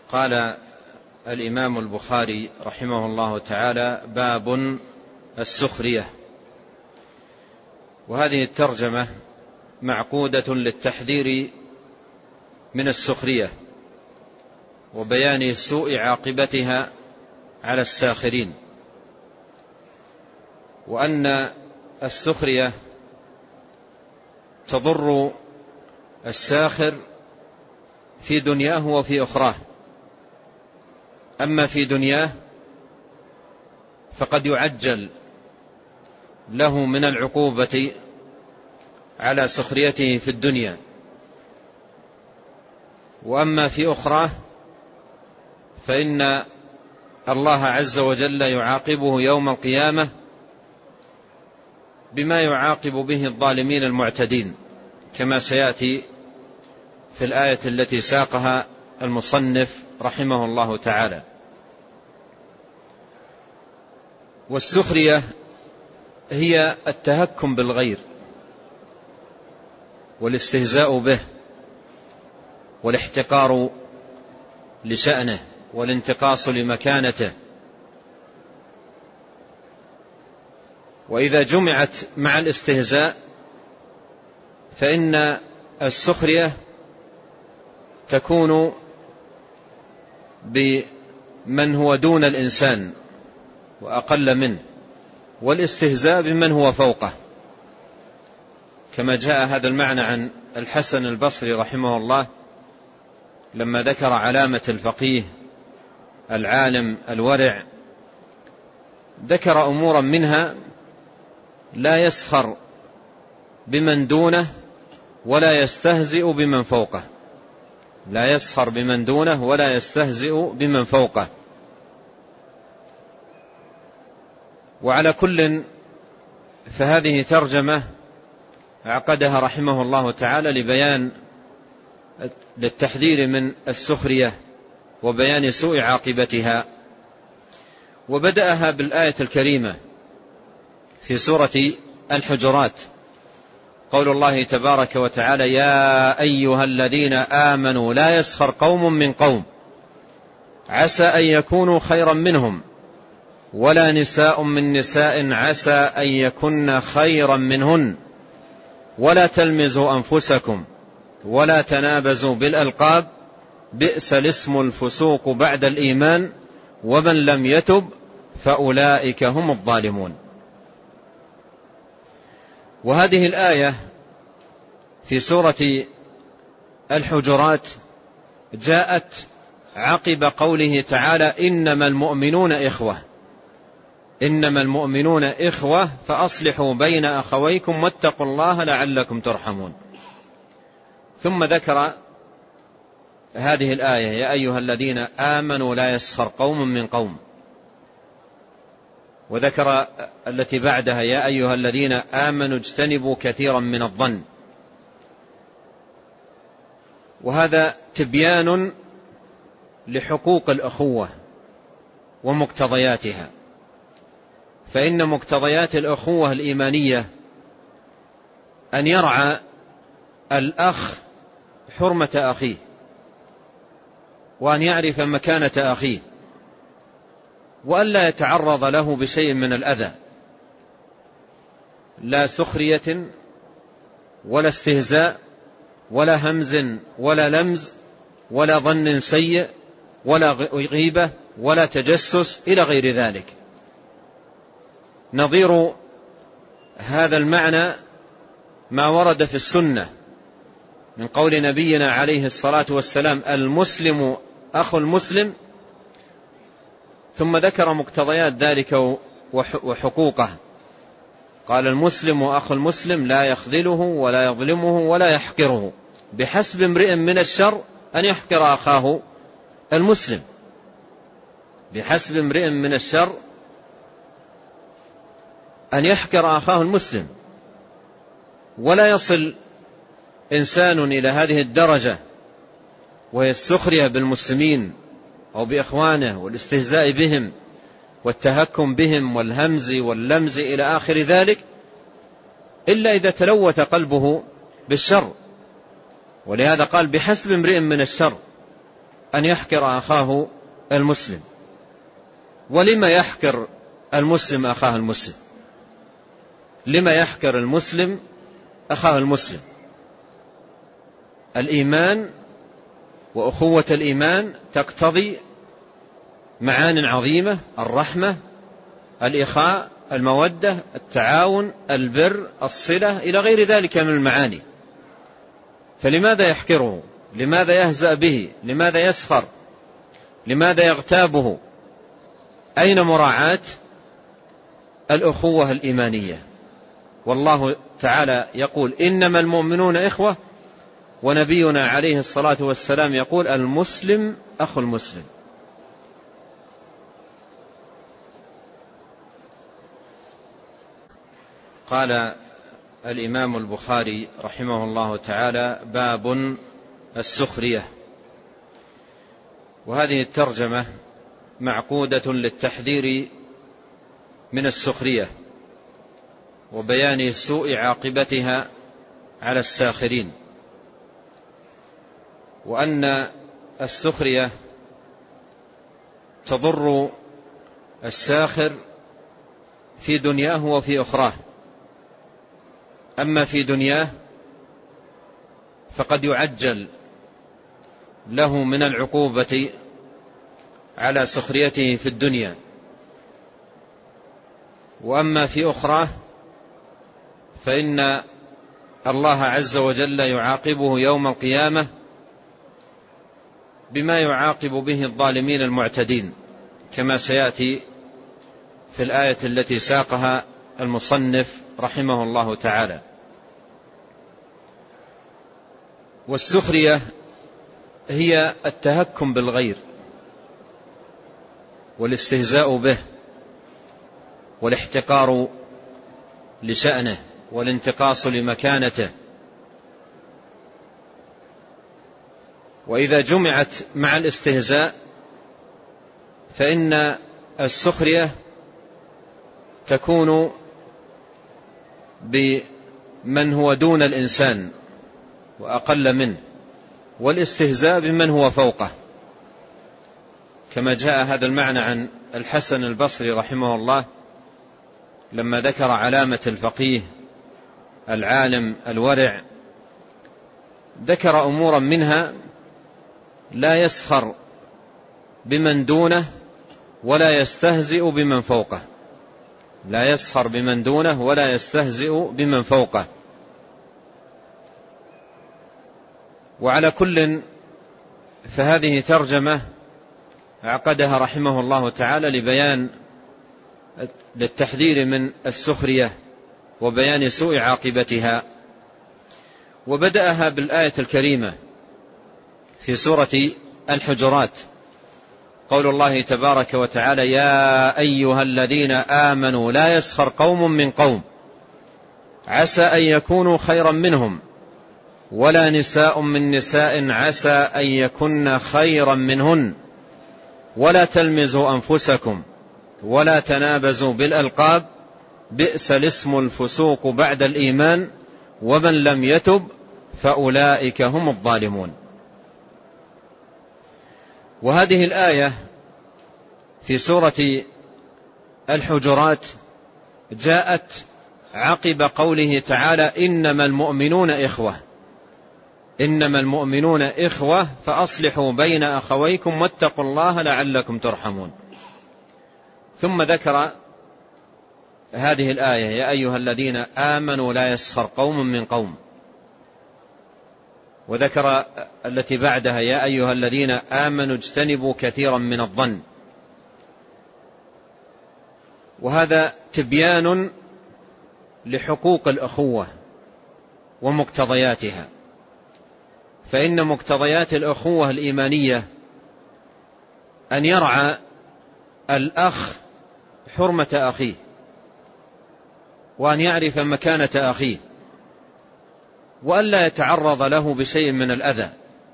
قال الإمام البخاري رحمه الله تعالى: باب السخرية. وهذه الترجمة معقودة للتحذير من السخرية وبيان سوء عاقبتها على الساخرين، وأن السخرية تضر الساخر في دنياه وفي أخراه. أما في دنياه فقد يعجل له من العقوبة على سخريته في الدنيا، وأما في أخراه فإن الله عز وجل يعاقبه يوم القيامة بما يعاقب به الظالمين المعتدين، كما سيأتي في الآية التي ساقها المصنف رحمه الله تعالى. والسخرية هي التهكم بالغير والاستهزاء به والاحتقار لشأنه والانتقاص لمكانته. وإذا جمعت مع الاستهزاء فإن السخرية تكون بمن هو دون الإنسان وأقل منه، والاستهزاء بمن هو فوقه، كما جاء هذا المعنى عن الحسن البصري رحمه الله لما ذكر علامة الفقيه العالم الورع، ذكر أمورا منها: لا يسخر بمن دونه ولا يستهزئ بمن فوقه. لا يسخر بمن دونه ولا يستهزئ بمن فوقه. وعلى كل فهذه ترجمة عقدها رحمه الله تعالى لبيان للتحذير من السخرية وبيان سوء عاقبتها. وبدأها بالآية الكريمة في سورة الحجرات، قول الله تبارك وتعالى: يا أيها الذين آمنوا لا يسخر قوم من قوم عسى أن يكونوا خيرا منهم ولا نساء من نساء عسى أن يكن خيرا منهن ولا تلمزوا أنفسكم ولا تنابزوا بالألقاب بئس الاسم الفسوق بعد الإيمان ومن لم يتب فأولئك هم الظالمون. وهذه الآية في سورة الحجرات جاءت عقب قوله تعالى: إنما المؤمنون إخوة. إنما المؤمنون إخوة فأصلحوا بين أخويكم واتقوا الله لعلكم ترحمون. ثم ذكر هذه الآية: يا أيها الذين آمنوا لا يسخر قوم من قوم. وذكر التي بعدها: يا أيها الذين آمنوا اجتنبوا كثيرا من الظن. وهذا تبيان لحقوق الأخوة ومقتضياتها، فإن مقتضيات الأخوة الإيمانية أن يرعى الأخ حرمة أخيه، وأن يعرف مكانة أخيه، وأن لا يتعرض له بشيء من الأذى، لا سخرية ولا استهزاء ولا همز ولا لمز ولا ظن سيء ولا غيبة ولا تجسس إلى غير ذلك. نظير هذا المعنى ما ورد في السنة من قول نبينا عليه الصلاة والسلام: المسلم أخو المسلم، ثم ذكر مقتضيات ذلك وحقوقه. قال: المسلم أخو المسلم لا يخذله ولا يظلمه ولا يحقره، بحسب امرئ من الشر أن يحقر أخاه المسلم. بحسب امرئ من الشر أن يحقر أخاه المسلم. ولا يصل إنسان إلى هذه الدرجة وهي السخرية بالمسلمين أو بإخوانه والاستهزاء بهم والتهكم بهم والهمز واللمز إلى آخر ذلك إلا إذا تلوث قلبه بالشر. ولهذا قال: بحسب امرئ من الشر أن يحقر أخاه المسلم. ولما يحقر المسلم أخاه المسلم؟ لما يحقر المسلم أخاه المسلم؟ الإيمان وأخوة الإيمان تقتضي معان عظيمة: الرحمة، الإخاء، المودة، التعاون، البر، الصلة، إلى غير ذلك من المعاني. فلماذا يحقره؟ لماذا يهزأ به؟ لماذا يسخر؟ لماذا يغتابه؟ أين مراعاة الأخوة الإيمانية؟ والله تعالى يقول: إنما المؤمنون إخوة، ونبينا عليه الصلاة والسلام يقول: المسلم أخو المسلم. قال الإمام البخاري رحمه الله تعالى: باب السخرية. وهذه الترجمة معقودة للتحذير من السخرية وبيان سوء عاقبتها على الساخرين، وأن السخرية تضر الساخر في دنياه وفي أخراه. أما في دنياه فقد يعجل له من العقوبة على سخريته في الدنيا، وأما في أخراه فإن الله عز وجل يعاقبه يوم القيامة بما يعاقب به الظالمين المعتدين، كما سيأتي في الآية التي ساقها المصنف رحمه الله تعالى. والسخرية هي التهكم بالغير والاستهزاء به والاحتقار لشأنه والانتقاص لمكانته. وإذا جمعت مع الاستهزاء فإن السخرية تكون بمن هو دون الإنسان وأقل منه، والاستهزاء بمن هو فوقه، كما جاء هذا المعنى عن الحسن البصري رحمه الله لما ذكر علامة الفقيه العالم الورع، ذكر أمورا منها: لا يسخر بمن دونه ولا يستهزئ بمن فوقه. لا يسخر بمن دونه ولا يستهزئ بمن فوقه. وعلى كل فهذه ترجمة عقدها رحمه الله تعالى لبيان للتحذير من السخرية وبيان سوء عاقبتها. وبدأها بالآية الكريمة في سورة الحجرات، قول الله تبارك وتعالى: يا أيها الذين آمنوا لا يسخر قوم من قوم عسى أن يكونوا خيرا منهم ولا نساء من نساء عسى أن يكن خيرا منهن ولا تلمزوا أنفسكم ولا تنابزوا بالألقاب بئس الاسم الفسوق بعد الإيمان ومن لم يتب فأولئك هم الظالمون. وهذه الآية في سورة الحجرات جاءت عقب قوله تعالى: إنما المؤمنون إخوة. إنما المؤمنون إخوة فأصلحوا بين أخويكم واتقوا الله لعلكم ترحمون. ثم ذكر هذه الآية: يا أيها الذين آمنوا لا يسخر قوم من قوم، وذكر التي بعدها: يا أيها الذين آمنوا اجتنبوا كثيرا من الظن. وهذا تبيان لحقوق الأخوة ومقتضياتها، فإن مقتضيات الأخوة الإيمانية أن يرعى الأخ حرمة أخيه، وأن يعرف مكانة أخيه، وأن لا يتعرض له بشيء من الأذى،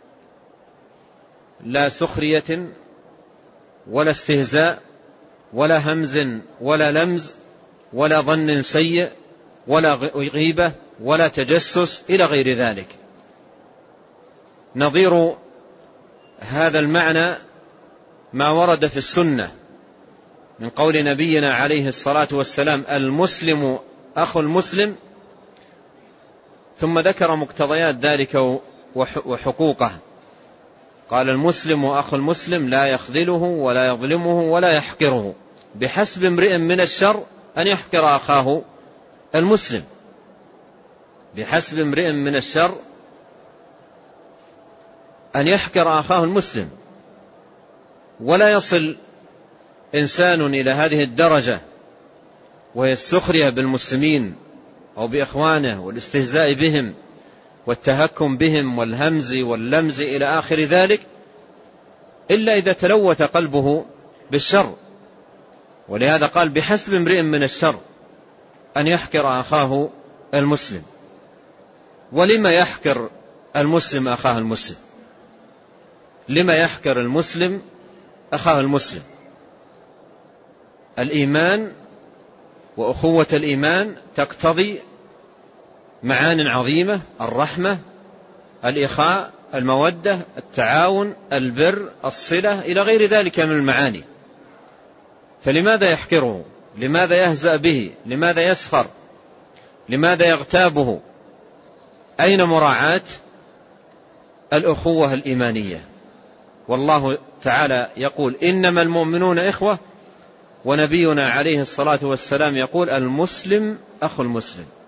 لا سخرية ولا استهزاء ولا همز ولا لمز ولا ظن سيء ولا غيبة ولا تجسس إلى غير ذلك. نظير هذا المعنى ما ورد في السنة من قول نبينا عليه الصلاة والسلام: المسلم أخو المسلم، ثم ذكر مقتضيات ذلك وحقوقه. قال: المسلم أخو المسلم لا يخذله ولا يظلمه ولا يحقره، بحسب امرئ من الشر أن يحقر أخاه المسلم. بحسب امرئ من الشر أن يحقر أخاه المسلم. ولا يصل إنسان إلى هذه الدرجة وهي السخرية بالمسلمين أو بإخوانه والاستهزاء بهم والتهكم بهم والهمز واللمز إلى آخر ذلك، إلا إذا تلوث قلبه بالشر. ولهذا قال: بحسب امرئ من الشر أن يحقر أخاه المسلم. ولما يحقر المسلم أخاه المسلم؟ لما يحقر المسلم أخاه المسلم؟ الإيمان وأخوة الإيمان تقتضي معان عظيمة: الرحمة، الإخاء، المودة، التعاون، البر، الصلة، إلى غير ذلك من المعاني. فلماذا يحقره؟ لماذا يهزأ به؟ لماذا يسخر؟ لماذا يغتابه؟ أين مراعاة الأخوة الإيمانية؟ والله تعالى يقول: إنما المؤمنون إخوة، ونبينا عليه الصلاة والسلام يقول: المسلم أخو المسلم.